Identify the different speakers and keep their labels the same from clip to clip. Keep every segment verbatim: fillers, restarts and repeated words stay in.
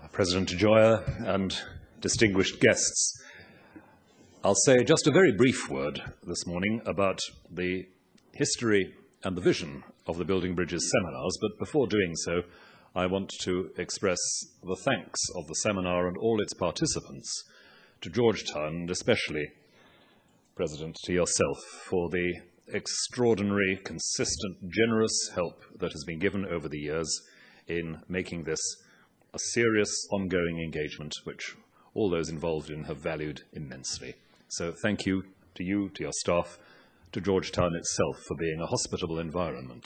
Speaker 1: President Gioia and distinguished guests, I'll say just a very brief word this morning about the history and the vision of the Building Bridges seminars, but before doing so, I want to express the thanks of the seminar and all its participants to Georgetown, and especially, President, to yourself, for the extraordinary, consistent, generous help that has been given over the years in making this a serious, ongoing engagement, which all those involved in have valued immensely. So thank you to you, to your staff, to Georgetown itself for being a hospitable environment.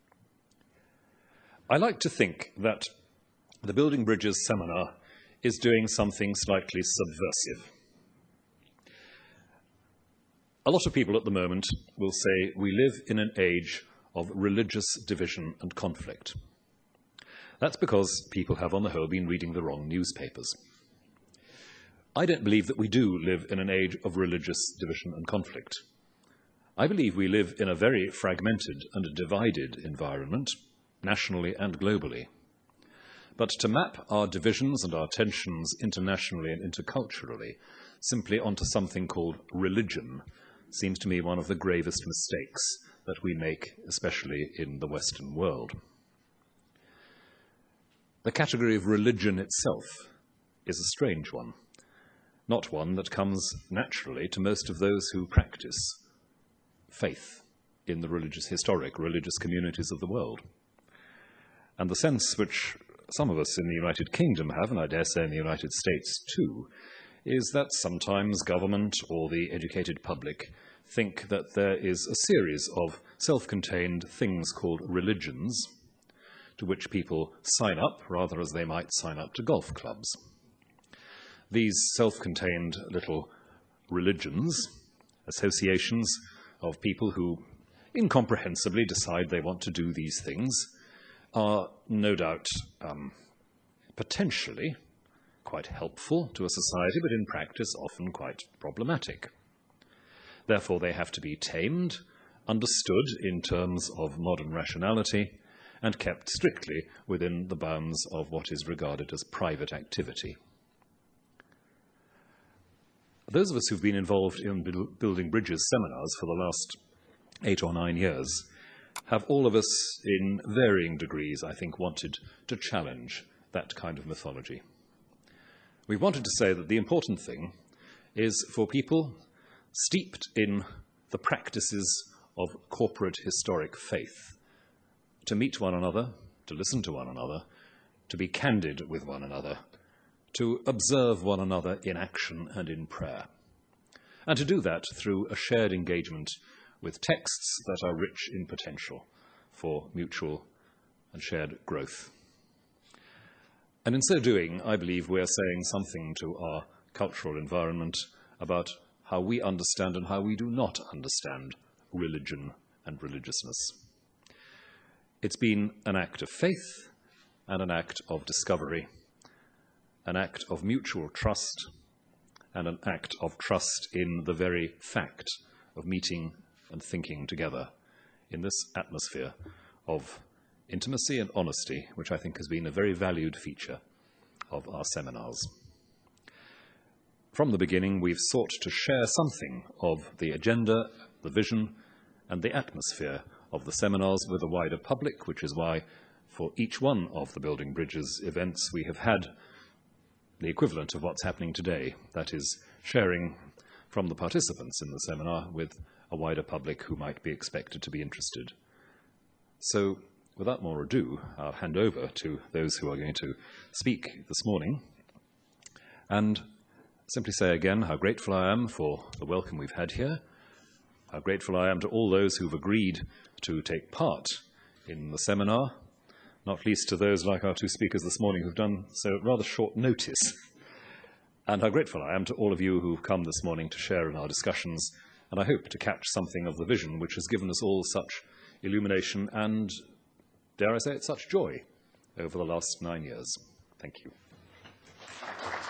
Speaker 1: I like to think that the Building Bridges seminar is doing something slightly subversive. A lot of people at the moment will say we live in an age of religious division and conflict. That's because people have, on the whole, been reading the wrong newspapers. I don't believe that we do live in an age of religious division and conflict. I believe we live in a very fragmented and divided environment, nationally and globally. But to map our divisions and our tensions internationally and interculturally simply onto something called religion seems to me one of the gravest mistakes that we make, especially in the Western world. The category of religion itself is a strange one, not one that comes naturally to most of those who practice faith in the religious, historic religious communities of the world. And the sense which some of us in the United Kingdom have, and I dare say in the United States too, is that sometimes government or the educated public think that there is a series of self-contained things called religions to which people sign up, rather as they might sign up to golf clubs. These self-contained little religions, associations of people who incomprehensibly decide they want to do these things, are no doubt um, potentially quite helpful to a society, but in practice often quite problematic. Therefore, they have to be tamed, understood in terms of modern rationality, and kept strictly within the bounds of what is regarded as private activity. Those of us who've been involved in Building Bridges seminars for the last eight or nine years have all of us, in varying degrees, I think, wanted to challenge that kind of mythology. We've wanted to say that the important thing is for people steeped in the practices of corporate historic faith to meet one another, to listen to one another, to be candid with one another, to observe one another in action and in prayer, and to do that through a shared engagement with texts that are rich in potential for mutual and shared growth. And in so doing, I believe we are saying something to our cultural environment about how we understand and how we do not understand religion and religiousness. It's been an act of faith and an act of discovery, an act of mutual trust, and an act of trust in the very fact of meeting and thinking together in this atmosphere of intimacy and honesty, which I think has been a very valued feature of our seminars. From the beginning, we've sought to share something of the agenda, the vision, and the atmosphere of the seminars with a wider public, which is why for each one of the Building Bridges events we have had the equivalent of what's happening today, that is, sharing from the participants in the seminar with a wider public who might be expected to be interested. So, without more ado, I'll hand over to those who are going to speak this morning and simply say again how grateful I am for the welcome we've had here, how grateful I am to all those who've agreed to take part in the seminar, not least to those like our two speakers this morning who've done so at rather short notice, and how grateful I am to all of you who've come this morning to share in our discussions, and I hope to catch something of the vision which has given us all such illumination and, dare I say it, such joy over the last nine years. Thank you.